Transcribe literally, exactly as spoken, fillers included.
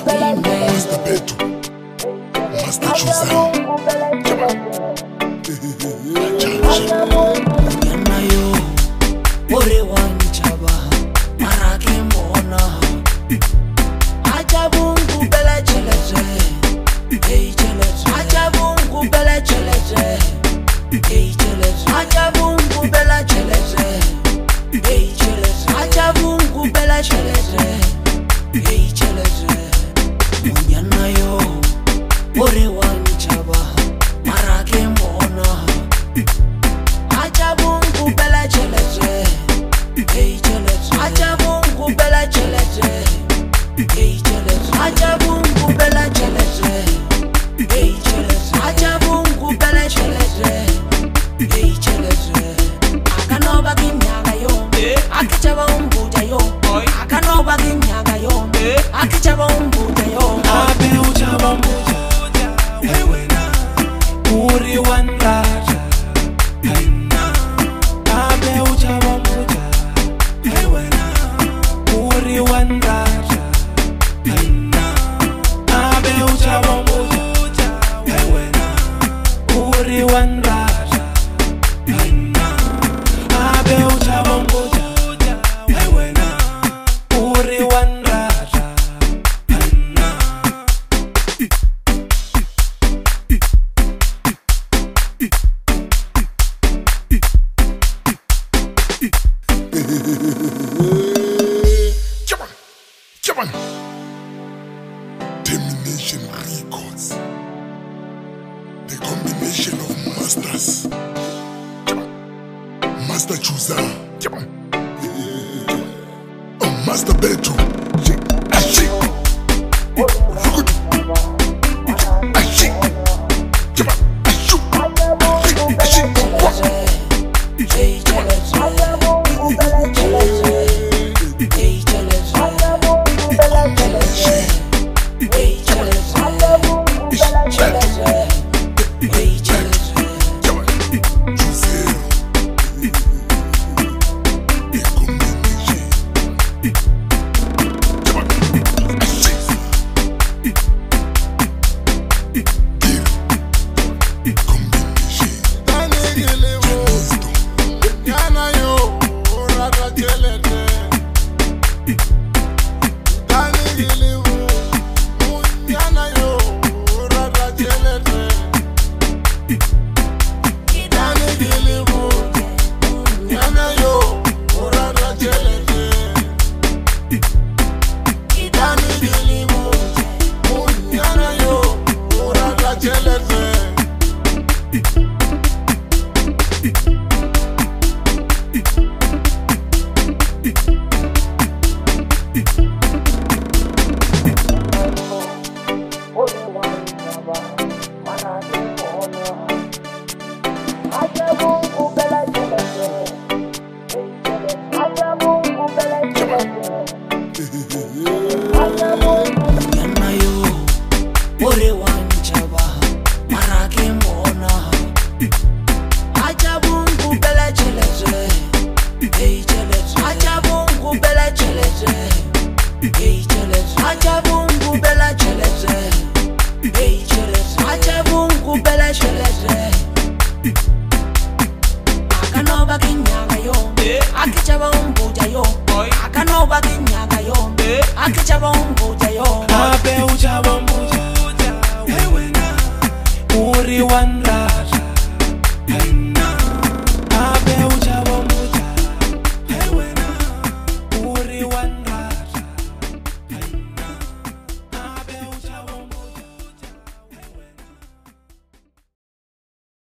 Master Beto, Master Chusa. Yana yo, ore wanchaba, marake mona. Ajabungu bela cheleze, hey cheleze. Ajabungu bela cheleze, hey cheleze. Ajabungu bela cheleze, hey cheleze. Ajabungu bela cheleze, hey cheleze. Yana yo, ore wanchaba, marake mona. Ajabungu bela cheleze, hey cheleze. Ajabungu bela cheleze, hey cheleze. Ajabungu bela cheleze, hey cheleze. Ajabungu bela cheleze, hey cheleze. Akanoba kinyaga yo, akichaba umbuja yo. Akanoba kinyaga yo, akichaba umbuja yo. Abe uchaba umbuja, wewe na uri wanraja. Abe uchaba umbuja, wewe na uri wanraja. Abe uchaba umbuja, wewe na uri wanraja. Abe uchaba umbuja, wewe na uri wanraja. Come on, come on. Termination Records. The combination of masters. Come on. Master Chusa. Come on. Oh, Master Beto. Ashi. Look at Ashi. Come on. Ashu. Ashi. Hey cheleze, ajabungu bela cheleze, hey cheleze. Ajabungu bela cheleze, hey cheleze. Ajabungu bela cheleze, hey cheleze. Come on. Chusa. The combination. Come on. Ashi. Give. Combination. Yana yo, rata chelete. Dani gilivu, yana yo, rata chelete. Dani gilivu, yana yo, rata chelete. Dani gilivu, yana yo, rata chelete. Ajabungu bela cheleze, hey cheleze. Ajabungu bela cheleze, ajabungu. Yana yo, ore wanchaba, marake mona. Ajabungu bela cheleze, hey cheleze. Ajabungu bela cheleze, hey cheleze. Ajabungu bela cheleze, hey cheleze. Ajabungu bela cheleze. Akanoba kinyaga yo, akichaba umbuja yo. Akanoba kinyaga yo, akichaba umbuja yo. Abe uchaba umbuja, wewe na uri wanraja.